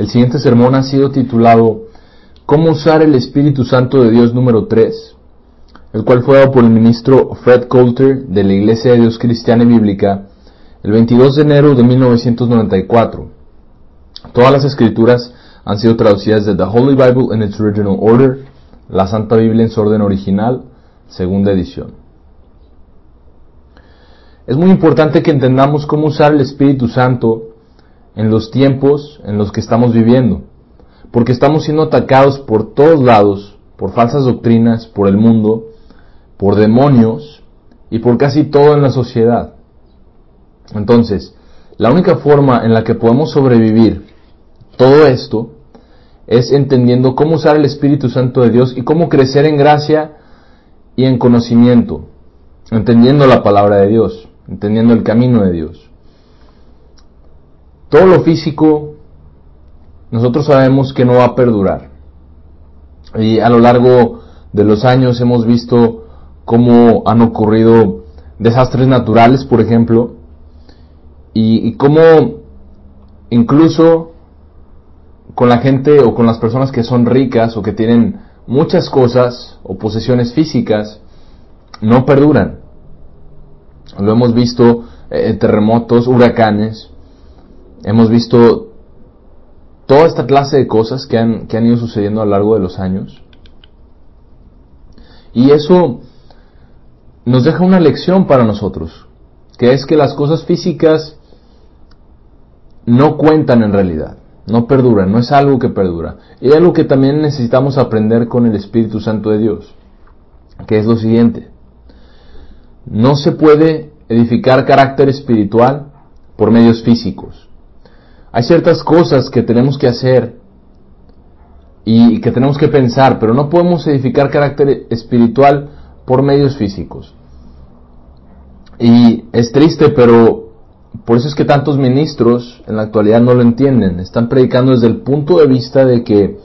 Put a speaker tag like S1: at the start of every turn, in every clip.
S1: El siguiente sermón ha sido titulado ¿Cómo usar el Espíritu Santo de Dios número 3? El cual fue dado por el ministro Fred Coulter de la Iglesia de Dios Cristiana y Bíblica el 22 de enero de 1994. Todas las escrituras han sido traducidas de The Holy Bible in its Original Order, la Santa Biblia en su orden original, segunda edición. Es muy importante que entendamos cómo usar el Espíritu Santo en los tiempos en los que estamos viviendo, porque estamos siendo atacados por todos lados, por falsas doctrinas, por el mundo, por demonios y por casi todo en la sociedad. Entonces, la única forma en la que podemos sobrevivir todo esto es entendiendo cómo usar el Espíritu Santo de Dios y cómo crecer en gracia y en conocimiento, entendiendo la palabra de Dios, entendiendo el camino de Dios. Todo lo físico, nosotros sabemos que no va a perdurar. Y a lo largo de los años hemos visto cómo han ocurrido desastres naturales, por ejemplo, y cómo incluso con la gente o con las personas que son ricas o que tienen muchas cosas o posesiones físicas, no perduran. Lo hemos visto, terremotos, huracanes, hemos visto toda esta clase de cosas que han ido sucediendo a lo largo de los años. Y eso nos deja una lección para nosotros, que es que las cosas físicas no cuentan en realidad, no perduran, no es algo que perdura. Y es algo que también necesitamos aprender con el Espíritu Santo de Dios, que es lo siguiente: no se puede edificar carácter espiritual por medios físicos. Hay ciertas cosas que tenemos que hacer y que tenemos que pensar, pero no podemos edificar carácter espiritual por medios físicos. Y es triste, pero por eso es que tantos ministros en la actualidad no lo entienden. Están predicando desde el punto de vista de que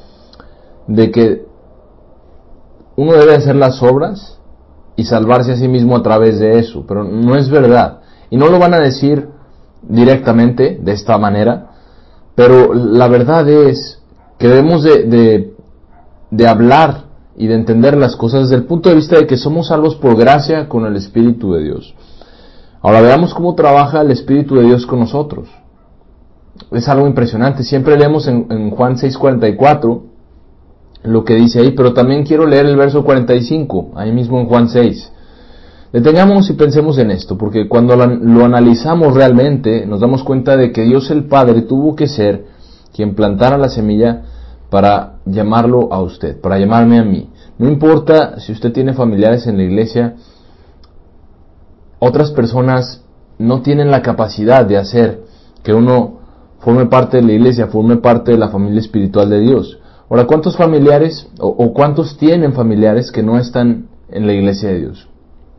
S1: uno debe hacer las obras y salvarse a sí mismo a través de eso, pero no es verdad. Y no lo van a decir directamente de esta manera, pero la verdad es que debemos de hablar y de entender las cosas desde el punto de vista de que somos salvos por gracia con el Espíritu de Dios. Ahora veamos cómo trabaja el Espíritu de Dios con nosotros. Es algo impresionante. Siempre leemos en Juan 6:44 lo que dice ahí, pero también quiero leer el verso 45, ahí mismo en Juan 6. Detengamos y pensemos en esto, porque cuando lo analizamos realmente, nos damos cuenta de que Dios el Padre tuvo que ser quien plantara la semilla para llamarlo a usted, para llamarme a mí. No importa si usted tiene familiares en la iglesia, otras personas no tienen la capacidad de hacer que uno forme parte de la iglesia, forme parte de la familia espiritual de Dios. Ahora, ¿cuántos familiares o cuántos tienen familiares que no están en la iglesia de Dios?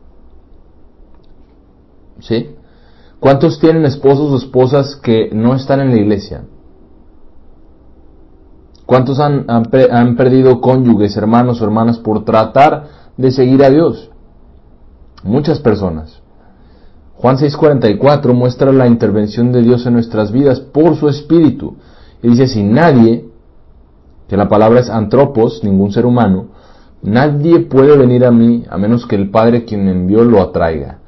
S1: ¿Sí? ¿Cuántos tienen esposos o esposas que no están en la iglesia? ¿Cuántos han perdido cónyuges, hermanos o hermanas por tratar de seguir a Dios? Muchas personas. Juan 6:44 muestra la intervención de Dios en nuestras vidas por su Espíritu. Y dice, si nadie, que la palabra es antropos, ningún ser humano, nadie puede venir a mí a menos que el Padre quien me envió lo atraiga.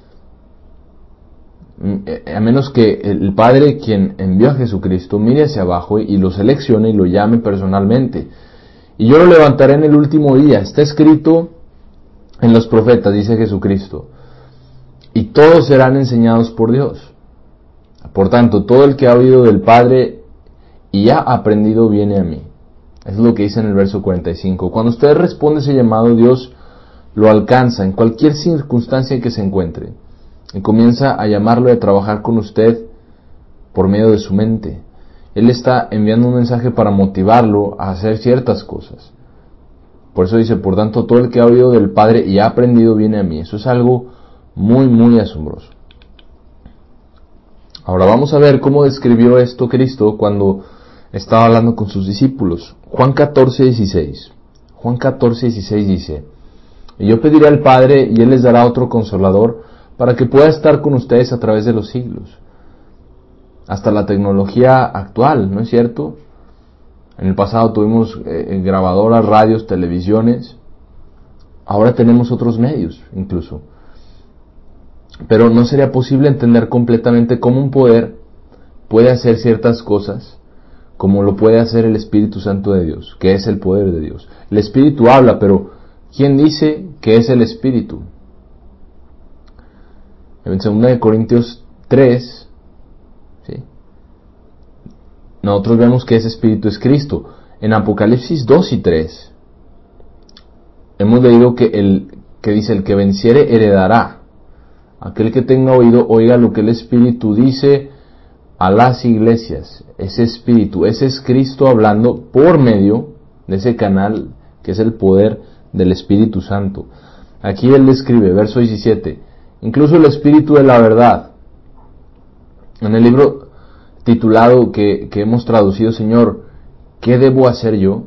S1: A menos que el Padre quien envió a Jesucristo mire hacia abajo y lo seleccione y lo llame personalmente. Y yo lo levantaré en el último día. Está escrito en los profetas, dice Jesucristo. Y todos serán enseñados por Dios. Por tanto, todo el que ha oído del Padre y ha aprendido viene a mí. Es lo que dice en el verso 45. Cuando usted responde ese llamado, Dios lo alcanza en cualquier circunstancia en que se encuentre. Y comienza a llamarlo y a trabajar con usted por medio de su mente. Él está enviando un mensaje para motivarlo a hacer ciertas cosas. Por eso dice, por tanto, todo el que ha oído del Padre y ha aprendido viene a mí. Eso es algo muy, muy asombroso. Ahora vamos a ver cómo describió esto Cristo cuando estaba hablando con sus discípulos. Juan 14:16. Juan 14:16 dice, y yo pediré al Padre y Él les dará otro consolador para que pueda estar con ustedes a través de los siglos. Hasta la tecnología actual, ¿no es cierto? En el pasado tuvimos grabadoras, radios, televisiones. Ahora tenemos otros medios, incluso. Pero no sería posible entender completamente cómo un poder puede hacer ciertas cosas como lo puede hacer el Espíritu Santo de Dios, que es el poder de Dios. El Espíritu habla, pero ¿quién dice que es el Espíritu? En 2 Corintios 3, ¿sí?, nosotros vemos que ese Espíritu es Cristo. En Apocalipsis 2 y 3 hemos leído que dice: el que venciere heredará. Aquel que tenga oído, oiga lo que el Espíritu dice a las iglesias. Ese Espíritu, ese es Cristo hablando por medio de ese canal que es el poder del Espíritu Santo. Aquí él describe, verso 17, incluso el Espíritu de la verdad. En el libro titulado que hemos traducido, Señor, ¿qué debo hacer yo?,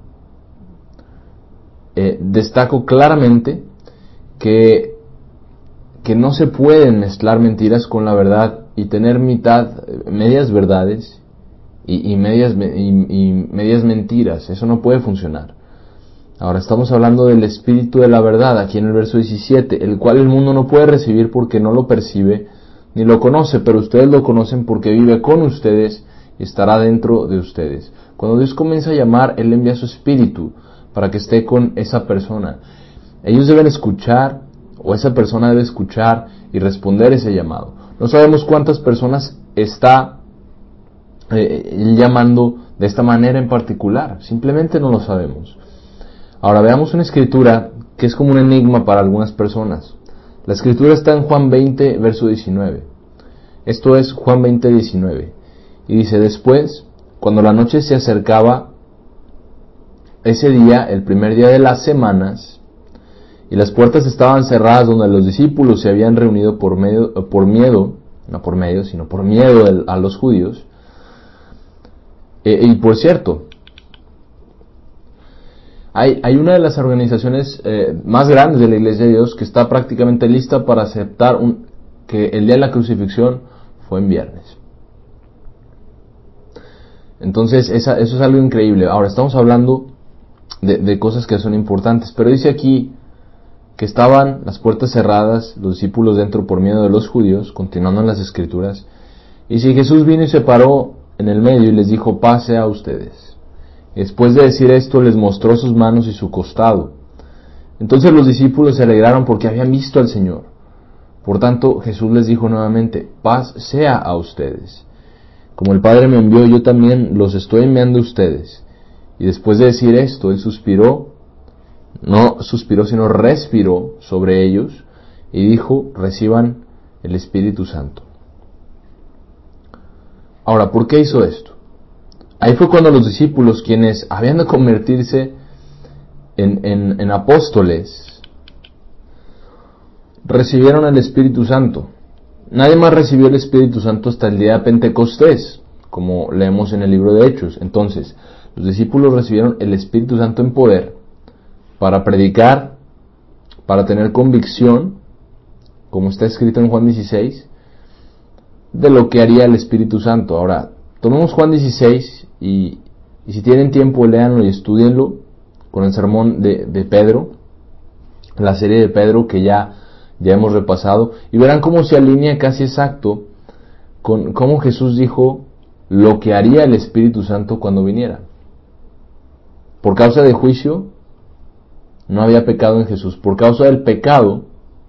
S1: destaco claramente que no se pueden mezclar mentiras con la verdad y tener medias verdades y medias mentiras. Eso no puede funcionar. Ahora estamos hablando del Espíritu de la verdad, aquí en el verso 17, el cual el mundo no puede recibir porque no lo percibe ni lo conoce, pero ustedes lo conocen porque vive con ustedes y estará dentro de ustedes. Cuando Dios comienza a llamar, Él envía su Espíritu para que esté con esa persona. Ellos deben escuchar, o esa persona debe escuchar y responder ese llamado. No sabemos cuántas personas está llamando de esta manera en particular, simplemente no lo sabemos. Ahora veamos una escritura que es como un enigma para algunas personas. La escritura está en Juan 20, verso 19. Esto es Juan 20, 19. Y dice: después, cuando la noche se acercaba, ese día, el primer día de las semanas, y las puertas estaban cerradas donde los discípulos se habían reunido por miedo a los judíos. Y por cierto, hay una de las organizaciones más grandes de la Iglesia de Dios que está prácticamente lista para aceptar que el día de la crucifixión fue en viernes. Entonces eso es algo increíble. Ahora estamos hablando de cosas que son importantes, pero dice aquí que estaban las puertas cerradas, los discípulos dentro por miedo de los judíos, continuando en las escrituras. Y si Jesús vino y se paró en el medio y les dijo: pase a ustedes. Y después de decir esto, les mostró sus manos y su costado. Entonces los discípulos se alegraron porque habían visto al Señor. Por tanto, Jesús les dijo nuevamente: paz sea a ustedes. Como el Padre me envió, yo también los estoy enviando a ustedes. Y después de decir esto, Él suspiró, no suspiró, sino respiró sobre ellos y dijo: reciban el Espíritu Santo. Ahora, ¿por qué hizo esto? Ahí fue cuando los discípulos, quienes habían de convertirse en apóstoles, recibieron el Espíritu Santo. Nadie más recibió el Espíritu Santo hasta el día de Pentecostés, como leemos en el libro de Hechos. Entonces, los discípulos recibieron el Espíritu Santo en poder para predicar, para tener convicción, como está escrito en Juan 16, de lo que haría el Espíritu Santo. Ahora, tomemos Juan 16 y si tienen tiempo, léanlo y estudienlo con el sermón de Pedro, la serie de Pedro que ya hemos repasado, y verán cómo se alinea casi exacto con cómo Jesús dijo lo que haría el Espíritu Santo cuando viniera. Por causa del juicio, no había pecado en Jesús. Por causa del pecado,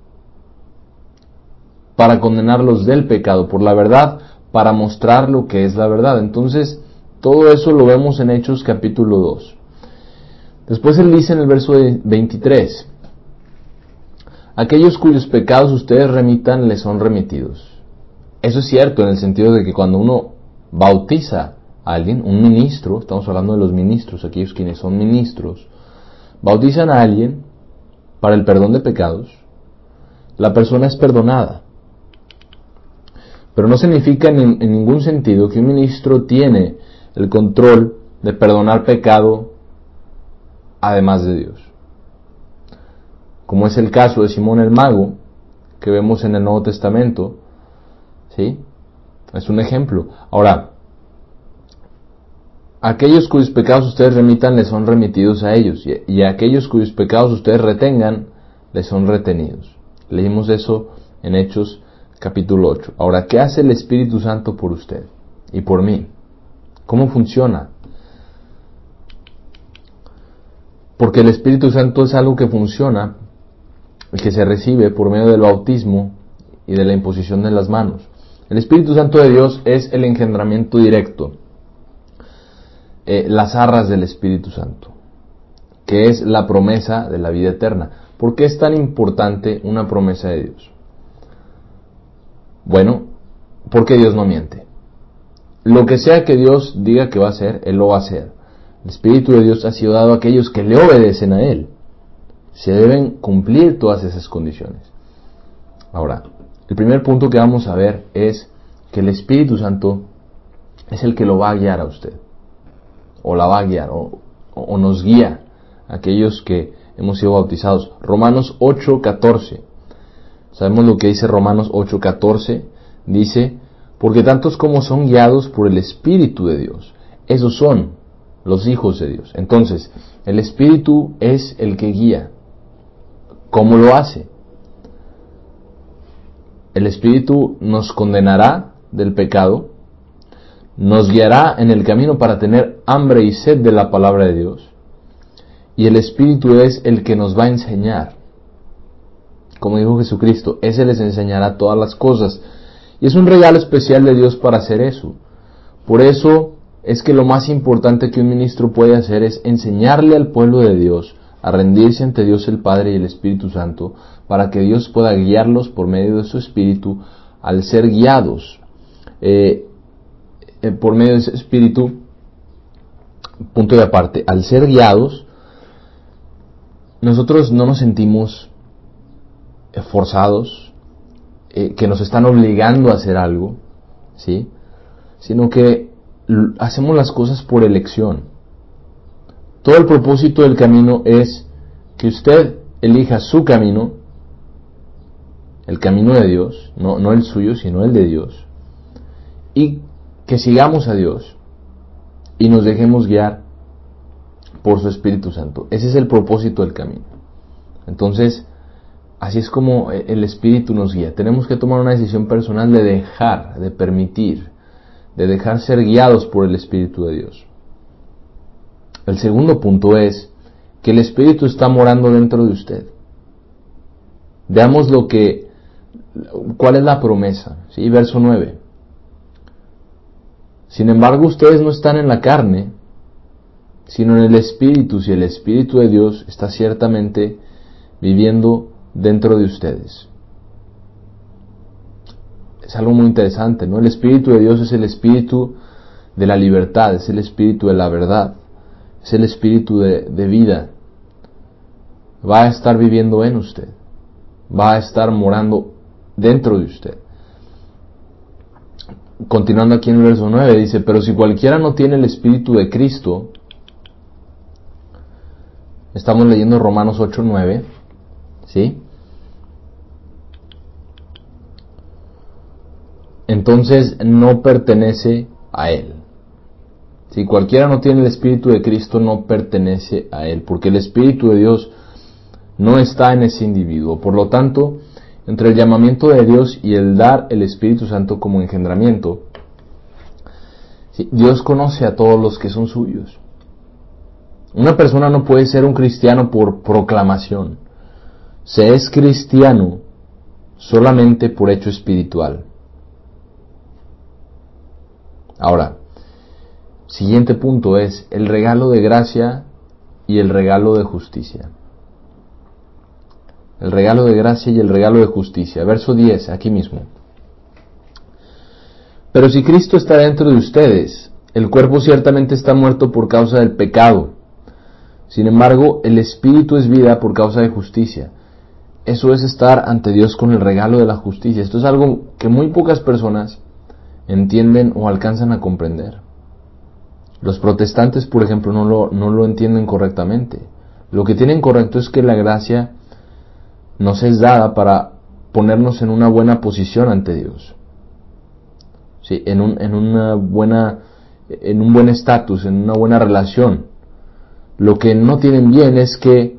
S1: para condenarlos del pecado. Por la verdad, para mostrar lo que es la verdad. Entonces, todo eso lo vemos en Hechos capítulo 2. Después él dice en el verso 23: aquellos cuyos pecados ustedes remitan les son remitidos. Eso es cierto en el sentido de que cuando uno bautiza a alguien, un ministro, estamos hablando de los ministros, aquellos quienes son ministros, bautizan a alguien para el perdón de pecados, la persona es perdonada. Pero no significa en ningún sentido que un ministro tiene el control de perdonar pecado además de Dios. Como es el caso de Simón el Mago, que vemos en el Nuevo Testamento, ¿sí? Es un ejemplo. Ahora, aquellos cuyos pecados ustedes remitan les son remitidos a ellos, y a aquellos cuyos pecados ustedes retengan les son retenidos. Leímos eso en Hechos capítulo 8. Ahora, ¿qué hace el Espíritu Santo por usted y por mí? ¿Cómo funciona? Porque el Espíritu Santo es algo que funciona y que se recibe por medio del bautismo y de la imposición de las manos. El Espíritu Santo de Dios es el engendramiento directo, las arras del Espíritu Santo, que es la promesa de la vida eterna. ¿Por qué es tan importante una promesa de Dios? Bueno, porque Dios no miente. Lo que sea que Dios diga que va a hacer, Él lo va a hacer. El Espíritu de Dios ha sido dado a aquellos que le obedecen a Él. Se deben cumplir todas esas condiciones. Ahora, el primer punto que vamos a ver es que el Espíritu Santo es el que lo va a guiar a usted, o la va a guiar, o nos guía a aquellos que hemos sido bautizados. Romanos 8:14. Sabemos lo que dice Romanos 8:14. Dice: porque tantos como son guiados por el Espíritu de Dios, esos son los hijos de Dios. Entonces, el Espíritu es el que guía. ¿Cómo lo hace? El Espíritu nos condenará del pecado, nos guiará en el camino para tener hambre y sed de la palabra de Dios, y el Espíritu es el que nos va a enseñar. Como dijo Jesucristo, ese les enseñará todas las cosas, y es un regalo especial de Dios para hacer eso. Por eso es que lo más importante que un ministro puede hacer es enseñarle al pueblo de Dios a rendirse ante Dios el Padre y el Espíritu Santo, para que Dios pueda guiarlos por medio de su Espíritu. Al ser guiados por medio de ese Espíritu, punto de aparte, al ser guiados, nosotros no nos sentimos forzados, que nos están obligando a hacer algo, ¿sí? Sino que hacemos las cosas por elección. Todo el propósito del camino es que usted elija su camino, el camino de Dios, no el suyo, sino el de Dios, y que sigamos a Dios y nos dejemos guiar por su Espíritu Santo. Ese es el propósito del camino. Entonces, así es como el Espíritu nos guía. Tenemos que tomar una decisión personal de dejar, de permitir, de dejar ser guiados por el Espíritu de Dios. El segundo punto es que el Espíritu está morando dentro de usted. Veamos cuál es la promesa, ¿sí? Verso 9. Sin embargo, ustedes no están en la carne, sino en el Espíritu, si el Espíritu de Dios está ciertamente viviendo dentro de ustedes. Es algo muy interesante, ¿no? El Espíritu de Dios es el Espíritu de la libertad, es el Espíritu de la verdad, es el Espíritu de vida. Va a estar viviendo en usted, va a estar morando dentro de usted. Continuando aquí en el verso 9, dice: pero si cualquiera no tiene el Espíritu de Cristo, estamos leyendo Romanos 8:9, ¿sí? Entonces no pertenece a Él. Si cualquiera no tiene el Espíritu de Cristo, no pertenece a Él, porque el Espíritu de Dios no está en ese individuo. Por lo tanto, entre el llamamiento de Dios y el dar el Espíritu Santo como engendramiento, Dios conoce a todos los que son suyos. Una persona no puede ser un cristiano por proclamación. Se es cristiano solamente por hecho espiritual. Ahora, siguiente punto es el regalo de gracia y el regalo de justicia. El regalo de gracia y el regalo de justicia. Verso 10, aquí mismo. Pero si Cristo está dentro de ustedes, el cuerpo ciertamente está muerto por causa del pecado. Sin embargo, el Espíritu es vida por causa de justicia. Eso es estar ante Dios con el regalo de la justicia. Esto es algo que muy pocas personas entienden o alcanzan a comprender. Los protestantes, por ejemplo, no lo entienden correctamente. Lo que tienen correcto es que la gracia nos es dada para ponernos en una buena posición ante Dios. Sí, en una buena en un buen estatus, en una buena relación. Lo que no tienen bien es que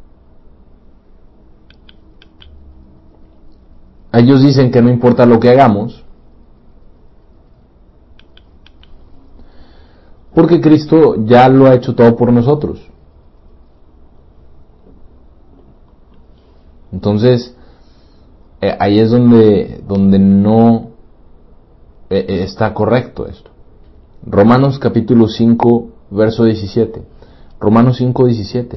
S1: ellos dicen que no importa lo que hagamos, porque Cristo ya lo ha hecho todo por nosotros. Entonces, ahí es donde no está correcto esto. Romanos capítulo 5, verso 17. Romanos 5, 17.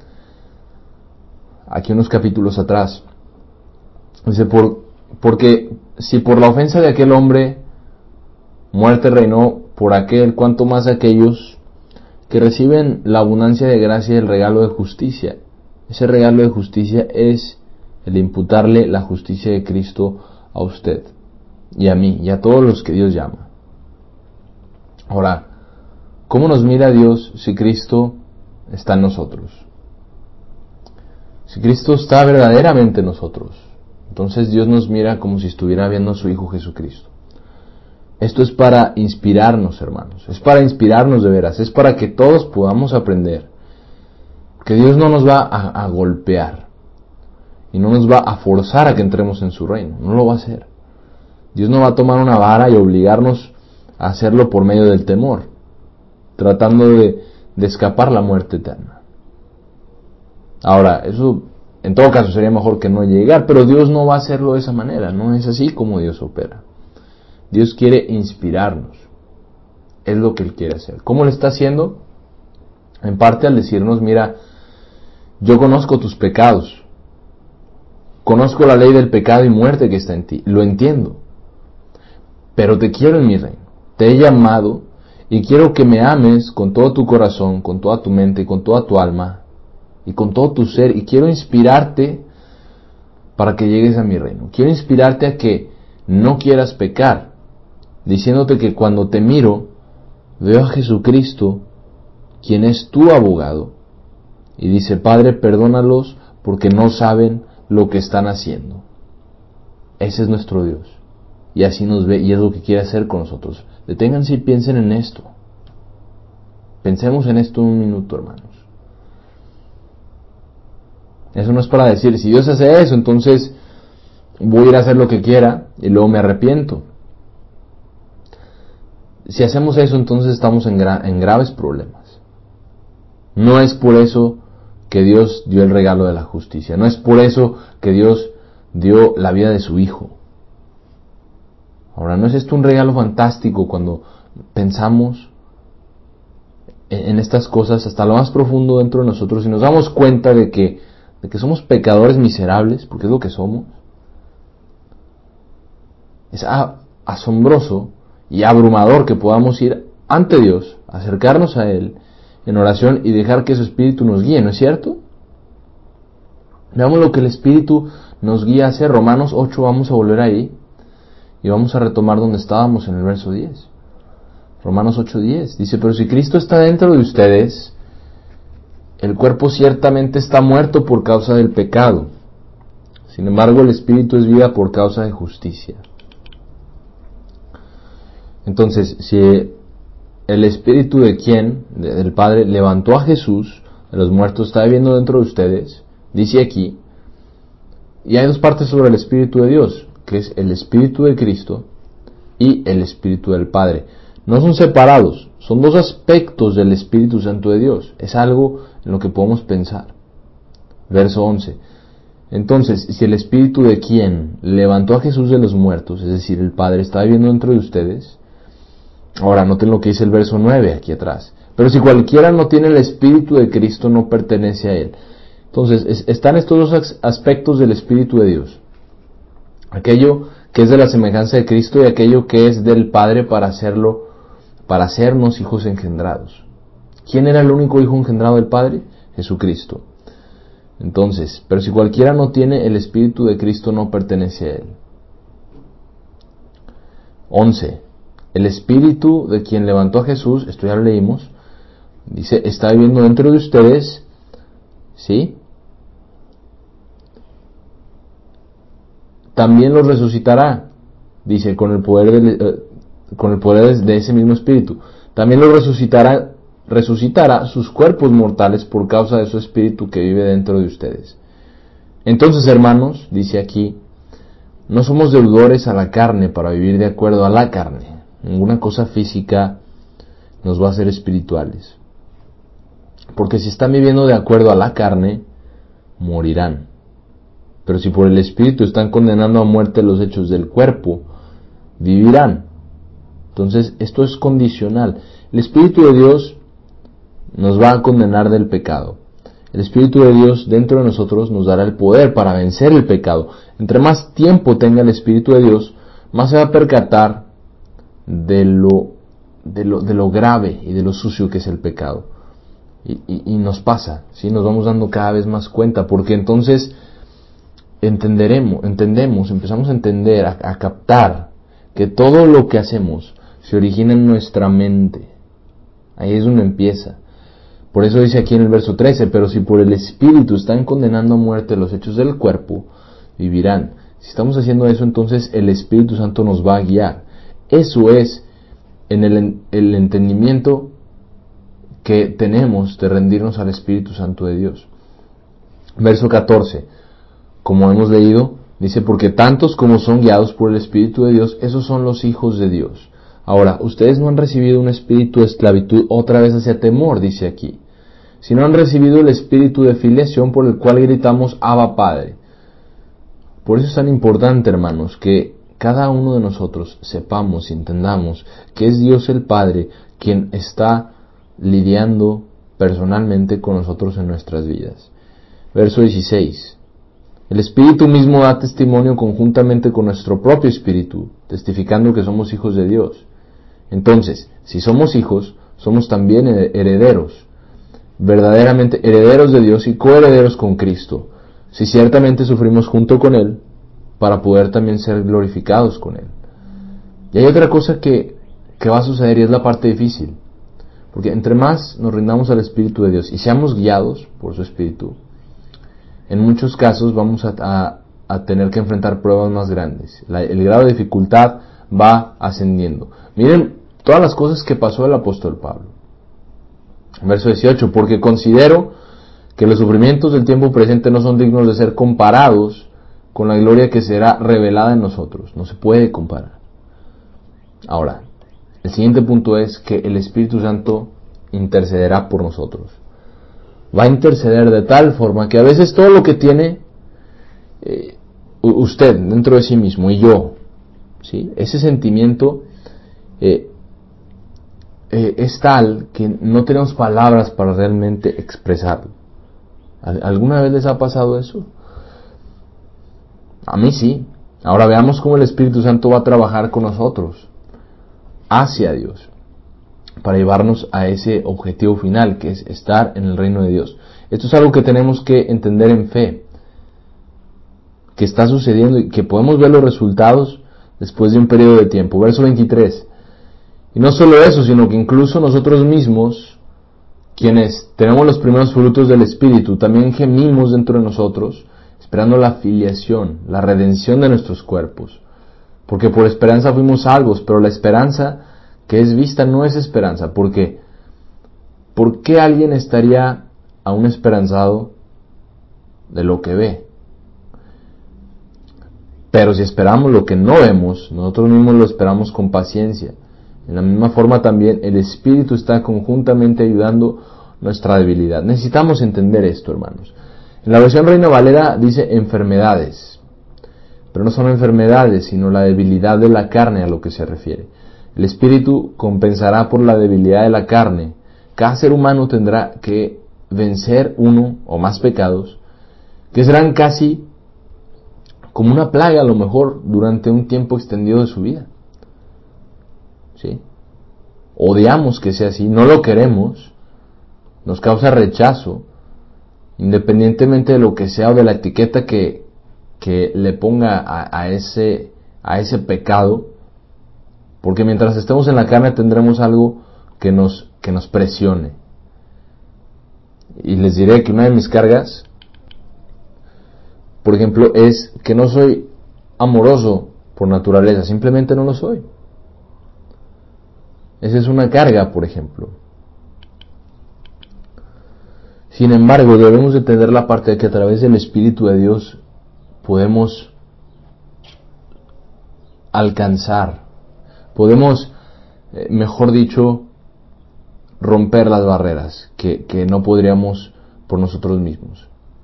S1: Aquí unos capítulos atrás. Dice, porque si por la ofensa de aquel hombre muerte reinó por aquel, cuanto más aquellos que reciben la abundancia de gracia y el regalo de justicia. Ese regalo de justicia es el de imputarle la justicia de Cristo a usted y a mí y a todos los que Dios llama. Ahora, ¿cómo nos mira Dios si Cristo está en nosotros? Si Cristo está verdaderamente en nosotros, entonces Dios nos mira como si estuviera viendo a su Hijo Jesucristo. Esto es para inspirarnos, hermanos, es para inspirarnos de veras, es para que todos podamos aprender que Dios no nos va a golpear y no nos va a forzar a que entremos en su reino, no lo va a hacer. Dios no va a tomar una vara y obligarnos a hacerlo por medio del temor, tratando de escapar la muerte eterna. Ahora, eso en todo caso sería mejor que no llegar, pero Dios no va a hacerlo de esa manera, no es así como Dios opera. Dios quiere inspirarnos, es lo que Él quiere hacer. ¿Cómo lo está haciendo? En parte al decirnos, mira, yo conozco tus pecados, conozco la ley del pecado y muerte que está en ti, lo entiendo, pero te quiero en mi reino, te he llamado y quiero que me ames con todo tu corazón, con toda tu mente, con toda tu alma y con todo tu ser, y quiero inspirarte para que llegues a mi reino. Quiero inspirarte a que no quieras pecar, diciéndote que cuando te miro, veo a Jesucristo, quien es tu abogado, y dice, Padre, perdónalos porque no saben lo que están haciendo. Ese es nuestro Dios, y así nos ve, y es lo que quiere hacer con nosotros. Deténganse y piensen en esto. Pensemos en esto un minuto, hermanos. Eso no es para decir, si Dios hace eso, entonces voy a ir a hacer lo que quiera y luego me arrepiento. Si hacemos eso, entonces estamos en graves problemas. No es por eso que Dios dio el regalo de la justicia. No es por eso que Dios dio la vida de su Hijo. Ahora, ¿no es esto un regalo fantástico cuando pensamos en estas cosas hasta lo más profundo dentro de nosotros y nos damos cuenta de que somos pecadores miserables, porque es lo que somos? Es asombroso y abrumador que podamos ir ante Dios, acercarnos a Él en oración y dejar que su Espíritu nos guíe, ¿no es cierto? Veamos lo que el Espíritu nos guía a hacer. Romanos 8, vamos a volver ahí y vamos a retomar donde estábamos en el verso 10. Romanos 8:10 dice, pero si Cristo está dentro de ustedes, el cuerpo ciertamente está muerto por causa del pecado. Sin embargo, el Espíritu es vida por causa de justicia. Entonces, si el Espíritu de quien, del Padre, levantó a Jesús de los muertos, está viviendo dentro de ustedes, dice aquí, y hay dos partes sobre el Espíritu de Dios, que es el Espíritu de Cristo y el Espíritu del Padre. No son separados, son dos aspectos del Espíritu Santo de Dios. Es algo en lo que podemos pensar. Verso 11. Entonces, si el Espíritu de quien levantó a Jesús de los muertos, es decir, el Padre, está viviendo dentro de ustedes, ahora noten lo que dice el verso 9 aquí atrás. Pero si cualquiera no tiene el Espíritu de Cristo, no pertenece a Él. Entonces, están estos dos aspectos del Espíritu de Dios. Aquello que es de la semejanza de Cristo y aquello que es del Padre para hacernos hijos engendrados. ¿Quién era el único hijo engendrado del Padre? Jesucristo. Entonces, pero si cualquiera no tiene el Espíritu de Cristo, no pertenece a Él. 11. El Espíritu de quien levantó a Jesús, esto ya lo leímos, dice, está viviendo dentro de ustedes, ¿sí? También los resucitará, dice, con el poder de ese mismo Espíritu. también los resucitará sus cuerpos mortales por causa de su espíritu que vive dentro de ustedes. Entonces, hermanos, dice aquí, no somos deudores a la carne para vivir de acuerdo a la carne. Ninguna cosa física nos va a hacer espirituales. Porque si están viviendo de acuerdo a la carne, morirán. Pero si por el espíritu están condenando a muerte los hechos del cuerpo, vivirán. Entonces, esto es condicional. El Espíritu de Dios nos va a condenar del pecado. El Espíritu de Dios dentro de nosotros nos dará el poder para vencer el pecado. Entre más tiempo tenga el Espíritu de Dios, más se va a percatar de lo grave y de lo sucio que es el pecado. Y nos pasa, ¿sí? Nos vamos dando cada vez más cuenta, porque entonces empezamos a entender, a captar que todo lo que hacemos se origina en nuestra mente. Ahí es donde empieza. Por eso dice aquí en el verso 13, pero si por el Espíritu están condenando a muerte los hechos del cuerpo, vivirán. Si estamos haciendo eso, entonces el Espíritu Santo nos va a guiar. Eso es en el entendimiento que tenemos de rendirnos al Espíritu Santo de Dios. Verso 14, como hemos leído, dice, porque tantos como son guiados por el Espíritu de Dios, esos son los hijos de Dios. Ahora, ustedes no han recibido un espíritu de esclavitud otra vez hacia temor, dice aquí, sino han recibido el espíritu de filiación por el cual gritamos, Abba Padre. Por eso es tan importante, hermanos, que cada uno de nosotros sepamos y entendamos que es Dios el Padre quien está lidiando personalmente con nosotros en nuestras vidas. Verso 16. El Espíritu mismo da testimonio conjuntamente con nuestro propio espíritu, testificando que somos hijos de Dios. Entonces, si somos hijos, somos también herederos, verdaderamente herederos de Dios y coherederos con Cristo, si ciertamente sufrimos junto con Él, para poder también ser glorificados con Él. Y hay otra cosa que va a suceder, y es la parte difícil, porque entre más nos rindamos al Espíritu de Dios y seamos guiados por su Espíritu, en muchos casos vamos a tener que enfrentar pruebas más grandes. El grado de dificultad va ascendiendo. Miren todas las cosas que pasó el apóstol Pablo. Verso 18, porque considero que los sufrimientos del tiempo presente no son dignos de ser comparados con la gloria que será revelada en nosotros. No se puede comparar. Ahora, el siguiente punto es que el Espíritu Santo intercederá por nosotros. Va a interceder de tal forma que a veces todo lo que tiene usted dentro de sí mismo y yo, ¿sí? Ese sentimiento es tal que no tenemos palabras para realmente expresarlo. ¿Alguna vez les ha pasado eso? A mí sí. Ahora veamos cómo el Espíritu Santo va a trabajar con nosotros hacia Dios para llevarnos a ese objetivo final, que es estar en el reino de Dios. Esto es algo que tenemos que entender en fe, que está sucediendo y que podemos ver los resultados después de un periodo de tiempo. Verso 23. Y no solo eso, sino que incluso nosotros mismos, quienes tenemos los primeros frutos del Espíritu, también gemimos dentro de nosotros, esperando la filiación, la redención de nuestros cuerpos. Porque por esperanza fuimos salvos, pero la esperanza que es vista no es esperanza. Porque ¿por qué alguien estaría aún esperanzado de lo que ve? Pero si esperamos lo que no vemos, nosotros mismos lo esperamos con paciencia. En la misma forma también el Espíritu está conjuntamente ayudando nuestra debilidad. Necesitamos entender esto, hermanos. En la versión Reina Valera dice enfermedades, pero no son enfermedades, sino la debilidad de la carne a lo que se refiere. El Espíritu compensará por la debilidad de la carne. Cada ser humano tendrá que vencer uno o más pecados, que serán casi como una plaga a lo mejor durante un tiempo extendido de su vida. ¿Sí? Odiamos que sea así, no lo queremos, nos causa rechazo, independientemente de lo que sea o de la etiqueta que le ponga a ese pecado, porque mientras estemos en la carne tendremos algo que nos presione. Y les diré que una de mis cargas, por ejemplo, es que no soy amoroso por naturaleza, simplemente no lo soy. Esa es una carga, por ejemplo. Sin embargo, debemos de tener la parte de que a través del Espíritu de Dios podemos alcanzar, podemos, mejor dicho, romper las barreras que no podríamos por nosotros mismos.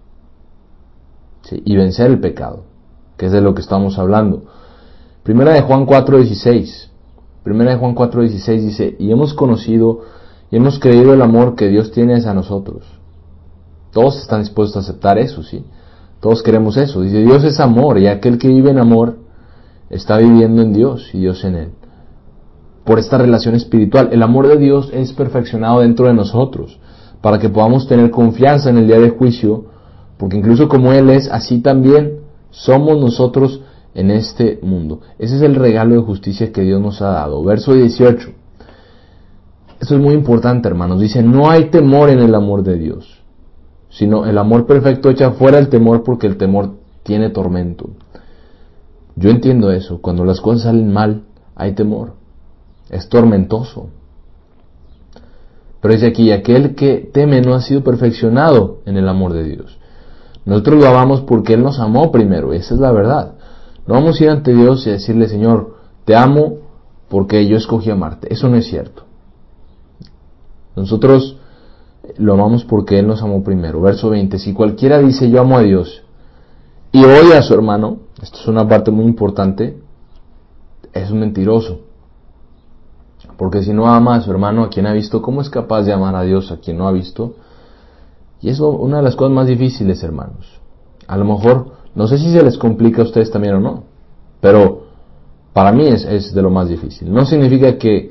S1: ¿Sí? Y vencer el pecado, que es de lo que estamos hablando. Primera de Juan 4:16. Primera de Juan 4:16 dice, y hemos conocido y hemos creído el amor que Dios tiene hacia nosotros. Todos están dispuestos a aceptar eso, ¿sí? Todos queremos eso. Dice, Dios es amor, y aquel que vive en amor está viviendo en Dios y Dios en él. Por esta relación espiritual, el amor de Dios es perfeccionado dentro de nosotros, para que podamos tener confianza en el día de juicio, porque incluso como Él es, así también somos nosotros en este mundo. Ese es el regalo de justicia que Dios nos ha dado. Verso 18. Esto es muy importante, hermanos. Dice, no hay temor en el amor de Dios, sino el amor perfecto echa fuera el temor, porque el temor tiene tormento. Yo entiendo eso. Cuando las cosas salen mal, hay temor. Es tormentoso. Pero dice aquí, aquel que teme no ha sido perfeccionado en el amor de Dios. Nosotros lo amamos porque Él nos amó primero, esa es la verdad. No vamos a ir ante Dios y decirle, Señor, te amo porque yo escogí amarte. Eso no es cierto. Nosotros lo amamos porque Él nos amó primero. Verso 20, si cualquiera dice yo amo a Dios y odia a su hermano, esto es una parte muy importante, es un mentiroso. Porque si no ama a su hermano, a quien ha visto, ¿cómo es capaz de amar a Dios a quien no ha visto? Y es una de las cosas más difíciles, hermanos. A lo mejor, no sé si se les complica a ustedes también o no, pero para mí es de lo más difícil. No significa que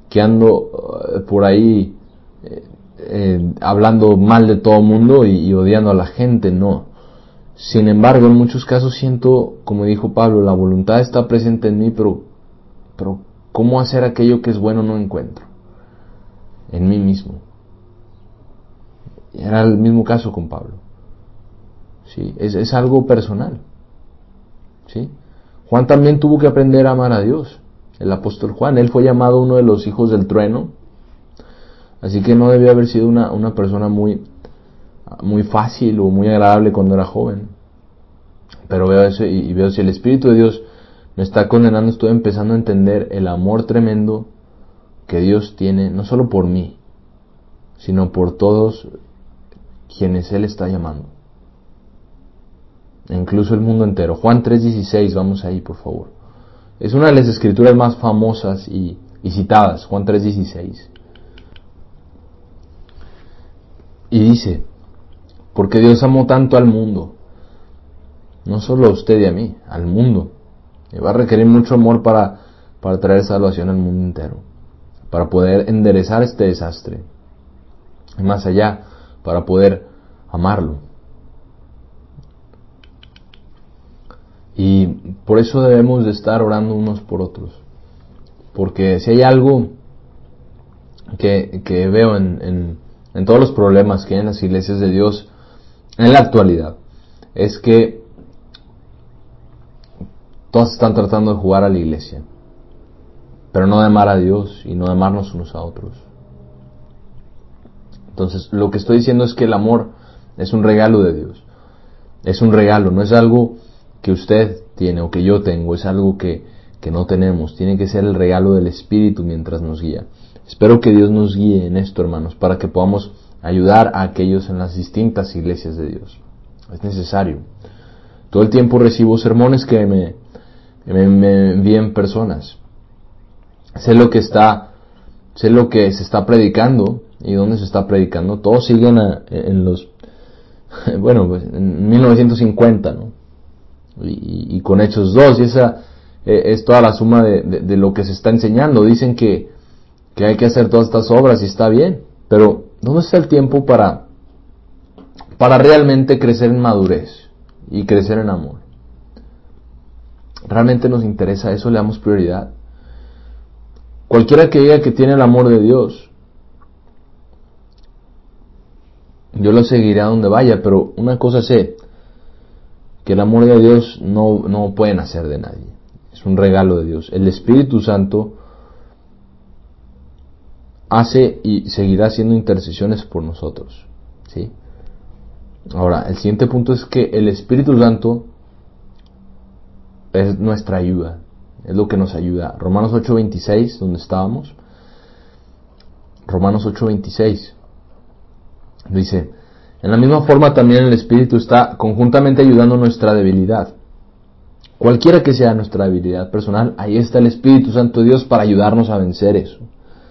S1: ando por ahí hablando mal de todo el mundo y odiando a la gente, no. Sin embargo, en muchos casos siento, como dijo Pablo, la voluntad está presente en mí, pero ¿cómo hacer aquello que es bueno no encuentro? En mí mismo. Era el mismo caso con Pablo. ¿Sí? Es algo personal. ¿Sí? Juan también tuvo que aprender a amar a Dios. El apóstol Juan, él fue llamado uno de los hijos del trueno. Así que no debió haber sido una persona muy fácil o muy agradable cuando era joven. Pero veo eso y veo si el Espíritu de Dios me está condenando, estoy empezando a entender el amor tremendo que Dios tiene, no solo por mí, sino por todos quienes Él está llamando. E incluso el mundo entero. Juan 3:16, vamos ahí, por favor. Es una de las escrituras más famosas y citadas, Juan 3:16. Y dice, porque Dios amó tanto al mundo, no solo a usted y a mí, al mundo. Y va a requerir mucho amor para traer salvación al mundo entero, para poder enderezar este desastre. Y más allá, para poder amarlo. Y por eso debemos de estar orando unos por otros. Porque si hay algo que veo en todos los problemas que hay en las iglesias de Dios en la actualidad, es que todos están tratando de jugar a la iglesia, pero no de amar a Dios y no de amarnos unos a otros. Entonces, lo que estoy diciendo es que el amor es un regalo de Dios. Es un regalo, no es algo que usted tiene o que yo tengo, es algo que no tenemos. Tiene que ser el regalo del Espíritu mientras nos guía. Espero que Dios nos guíe en esto, hermanos, para que podamos ayudar a aquellos en las distintas iglesias de Dios. Es necesario. Todo el tiempo recibo sermones que me envían personas. Sé lo que se está predicando y dónde se está predicando. Todos siguen en los pues en 1950, ¿no? Y con Hechos 2, y esa es toda la suma de lo que se está enseñando. Dicen que hay que hacer todas estas obras y está bien, pero ¿dónde está el tiempo para realmente crecer en madurez y crecer en amor? ¿Realmente nos interesa eso? ¿Le damos prioridad? Cualquiera que diga que tiene el amor de Dios, yo lo seguiré a donde vaya, pero una cosa sé, que el amor de Dios no puede nacer de nadie. Es un regalo de Dios. El Espíritu Santo hace y seguirá haciendo intercesiones por nosotros, ¿sí? Ahora, el siguiente punto es que el Espíritu Santo es nuestra ayuda, es lo que nos ayuda. Romanos 8:26, donde estábamos. Romanos 8:26 dice: en la misma forma también el Espíritu está conjuntamente ayudando nuestra debilidad. Cualquiera que sea nuestra debilidad personal, ahí está el Espíritu Santo de Dios para ayudarnos a vencer eso.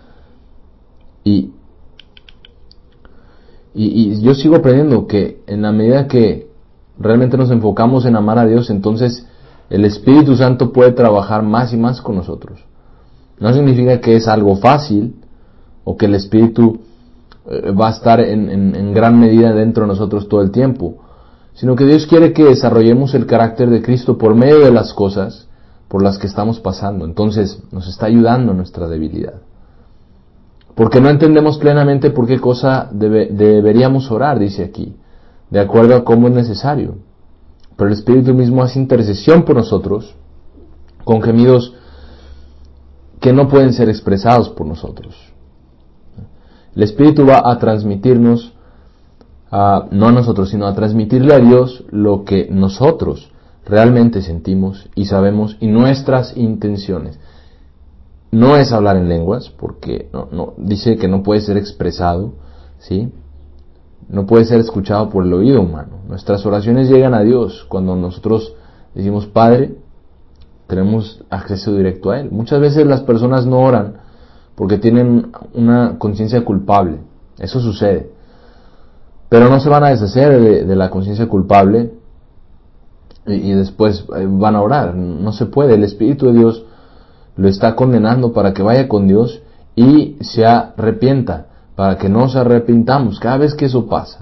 S1: Y yo sigo aprendiendo que en la medida que realmente nos enfocamos en amar a Dios, entonces el Espíritu Santo puede trabajar más y más con nosotros. No significa que es algo fácil o que el Espíritu va a estar en gran medida dentro de nosotros todo el tiempo, sino que Dios quiere que desarrollemos el carácter de Cristo por medio de las cosas por las que estamos pasando. Entonces nos está ayudando en nuestra debilidad. Porque no entendemos plenamente por qué cosa deberíamos orar, dice aquí, de acuerdo a cómo es necesario. Pero el Espíritu mismo hace intercesión por nosotros con gemidos que no pueden ser expresados por nosotros. El Espíritu va a transmitirnos, no a nosotros, sino a transmitirle a Dios lo que nosotros realmente sentimos y sabemos y nuestras intenciones. No es hablar en lenguas, porque no dice que no puede ser expresado, ¿sí? No puede ser escuchado por el oído humano. Nuestras oraciones llegan a Dios cuando nosotros decimos Padre, tenemos acceso directo a Él. Muchas veces las personas no oran porque tienen una conciencia culpable. Eso sucede. Pero no se van a deshacer de la conciencia culpable y después van a orar. No se puede. El Espíritu de Dios lo está condenando para que vaya con Dios y se arrepienta, para que nos arrepintamos. Cada vez que eso pasa,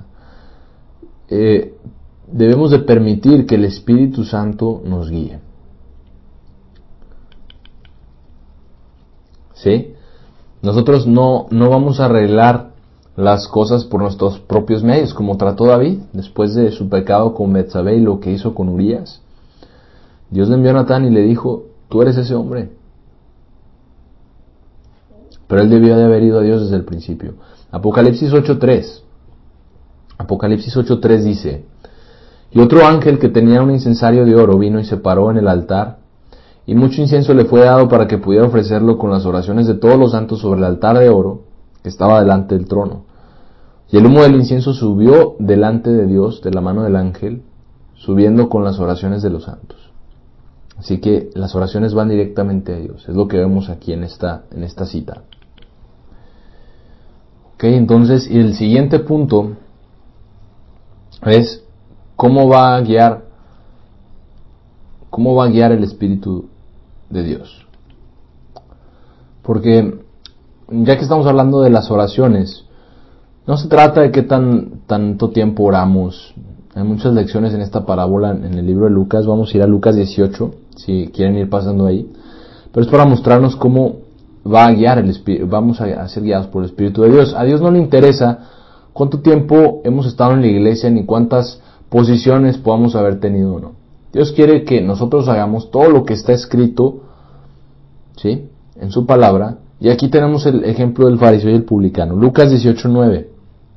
S1: debemos de permitir que el Espíritu Santo nos guíe. ¿Sí? Nosotros no vamos a arreglar las cosas por nuestros propios medios, como trató David después de su pecado con Betsabé y lo que hizo con Urías. Dios le envió a Natán y le dijo: tú eres ese hombre. Pero él debió de haber ido a Dios desde el principio. Apocalipsis 8:3. Apocalipsis 8:3 dice: y otro ángel que tenía un incensario de oro vino y se paró en el altar, y mucho incienso le fue dado para que pudiera ofrecerlo con las oraciones de todos los santos sobre el altar de oro que estaba delante del trono. Y el humo del incienso subió delante de Dios de la mano del ángel, subiendo con las oraciones de los santos. Así que las oraciones van directamente a Dios. Es lo que vemos aquí en esta cita. Ok, entonces, y el siguiente punto es cómo va a guiar el Espíritu de Dios. Porque ya que estamos hablando de las oraciones, no se trata de qué tanto tiempo oramos. Hay muchas lecciones en esta parábola en el libro de Lucas. Vamos a ir a Lucas 18, si quieren ir pasando ahí. Pero es para mostrarnos cómo va a guiar el Espíritu. Vamos a ser guiados por el Espíritu de Dios. A Dios no le interesa cuánto tiempo hemos estado en la iglesia ni cuántas posiciones podamos haber tenido o no. Dios quiere que nosotros hagamos todo lo que está escrito, ¿sí?, en su palabra. Y aquí tenemos el ejemplo del fariseo y el publicano. Lucas 18:9.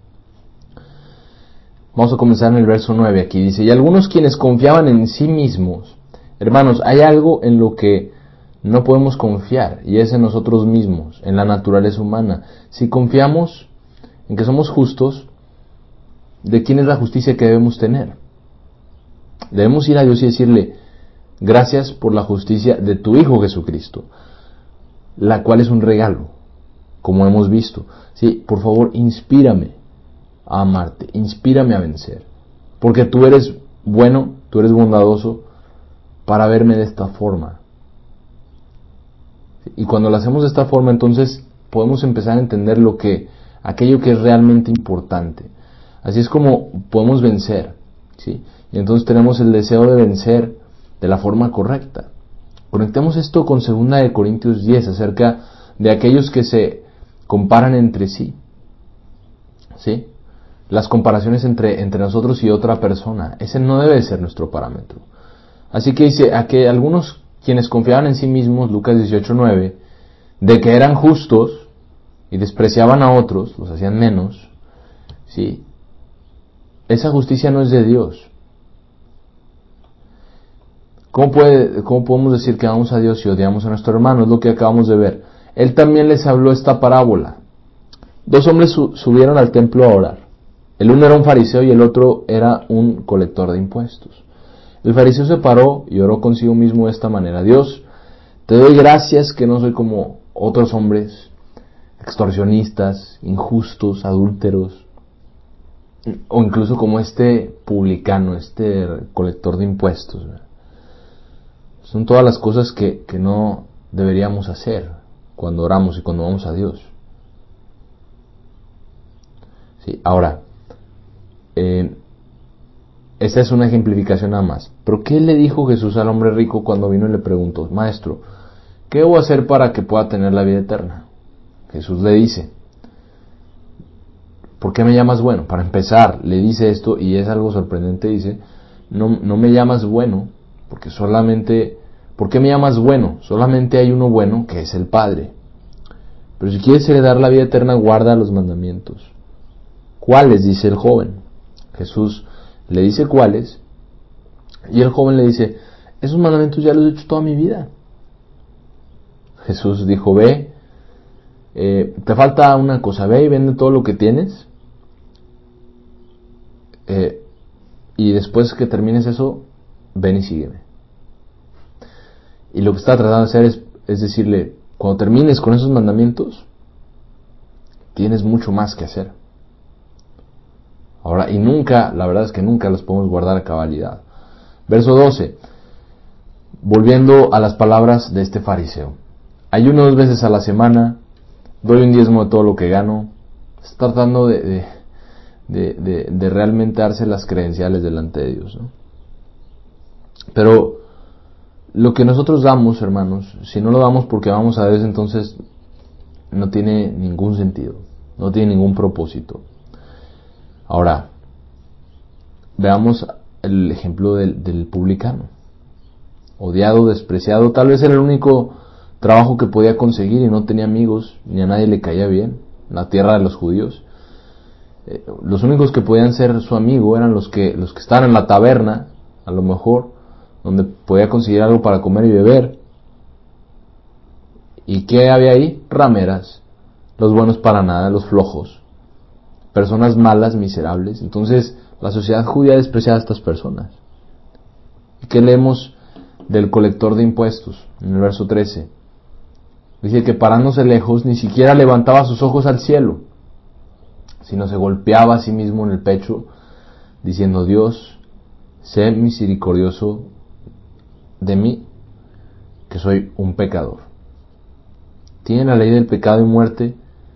S1: Vamos a comenzar en el verso 9. Aquí dice: y algunos quienes confiaban en sí mismos. Hermanos, hay algo en lo que no podemos confiar, y es en nosotros mismos, en la naturaleza humana. Si confiamos en que somos justos, ¿de quién es la justicia que debemos tener? Debemos ir a Dios y decirle: gracias por la justicia de tu Hijo Jesucristo, la cual es un regalo, como hemos visto. Sí, por favor, inspírame a amarte, inspírame a vencer, porque tú eres bueno, tú eres bondadoso para verme de esta forma. Y cuando lo hacemos de esta forma, entonces podemos empezar a entender aquello que es realmente importante. Así es como podemos vencer, ¿sí? Y entonces tenemos el deseo de vencer de la forma correcta. Conectemos esto con 2 Corintios 10 acerca de aquellos que se comparan entre sí, ¿sí? Las comparaciones entre nosotros y otra persona. Ese no debe ser nuestro parámetro. Así que dice a que algunos quienes confiaban en sí mismos, Lucas 18:9, de que eran justos, y despreciaban a otros, los hacían menos, ¿sí? Esa justicia no es de Dios. ¿Cómo podemos decir que amamos a Dios y odiamos a nuestro hermano? Es lo que acabamos de ver. Él también les habló esta parábola. Dos hombres subieron al templo a orar. El uno era un fariseo y el otro era un colector de impuestos. El fariseo se paró y oró consigo mismo de esta manera: Dios, te doy gracias que no soy como otros hombres, extorsionistas, injustos, adúlteros, o incluso como este publicano, este colector de impuestos. Son todas las cosas que no deberíamos hacer cuando oramos y cuando vamos a Dios. Sí, ahora, esta es una ejemplificación nada más. Pero ¿qué le dijo Jesús al hombre rico cuando vino y le preguntó: Maestro, ¿qué debo hacer para que pueda tener la vida eterna? Jesús le dice: ¿por qué me llamas bueno? Para empezar, le dice esto, y es algo sorprendente. Dice: no me llamas bueno, porque ¿por qué me llamas bueno? Solamente hay uno bueno, que es el Padre. Pero si quieres heredar la vida eterna, guarda los mandamientos. ¿Cuáles?, dice el joven. Jesús le dice cuáles, y el joven le dice: esos mandamientos ya los he hecho toda mi vida. Jesús dijo: ve, te falta una cosa, ve y vende todo lo que tienes, y después que termines eso, ven y sígueme. Y lo que está tratando de hacer es decirle: cuando termines con esos mandamientos, tienes mucho más que hacer. Ahora, la verdad es que nunca los podemos guardar a cabalidad. Verso 12, volviendo a las palabras de este fariseo: ayuno 2 veces a la semana, doy un diezmo de todo lo que gano. Está tratando de realmente darse las credenciales delante de Dios, ¿no? Pero lo que nosotros damos, hermanos, si no lo damos porque vamos a Dios, entonces no tiene ningún sentido, no tiene ningún propósito. Ahora, veamos el ejemplo del publicano, odiado, despreciado. Tal vez era el único trabajo que podía conseguir y no tenía amigos, ni a nadie le caía bien, en la tierra de los judíos. Los únicos que podían ser su amigo eran los que estaban en la taberna, a lo mejor, donde podía conseguir algo para comer y beber. ¿Y qué había ahí? Rameras, los buenos para nada, los flojos, personas malas, miserables. Entonces la sociedad judía despreciaba a estas personas. ¿Y qué leemos del colector de impuestos? En el verso 13 dice que, parándose lejos, ni siquiera levantaba sus ojos al cielo, sino se golpeaba a sí mismo en el pecho, diciendo: Dios, sé misericordioso de mí, que soy un pecador. ¿Tiene la ley del pecado y muerte?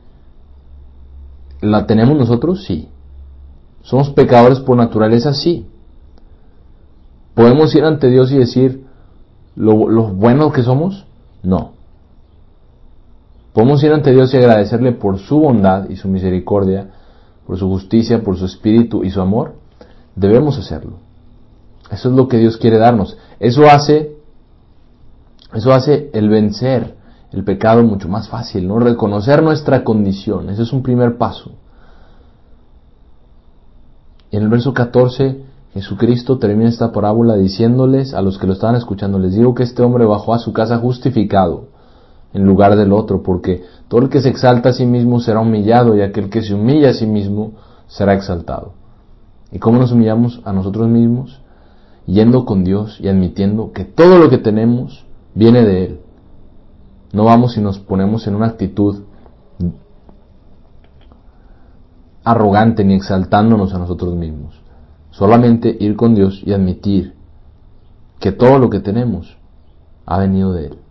S1: ¿La tenemos nosotros? Sí. ¿Somos pecadores por naturaleza? Sí. ¿Podemos ir ante Dios y decir lo bueno que somos? No. ¿Podemos ir ante Dios y agradecerle por su bondad y su misericordia, por su justicia, por su espíritu y su amor? Debemos hacerlo. Eso es lo que Dios quiere darnos. Eso hace el vencer el pecado mucho más fácil, ¿no? Reconocer nuestra condición. Ese es un primer paso. Y en el verso 14, Jesucristo termina esta parábola diciéndoles a los que lo estaban escuchando: les digo que este hombre bajó a su casa justificado en lugar del otro, porque todo el que se exalta a sí mismo será humillado, y aquel que se humilla a sí mismo será exaltado. ¿Y cómo nos humillamos a nosotros mismos? Yendo con Dios y admitiendo que todo lo que tenemos viene de Él. No vamos y nos ponemos en una actitud arrogante ni exaltándonos a nosotros mismos. Solamente ir con Dios y admitir que todo lo que tenemos ha venido de Él.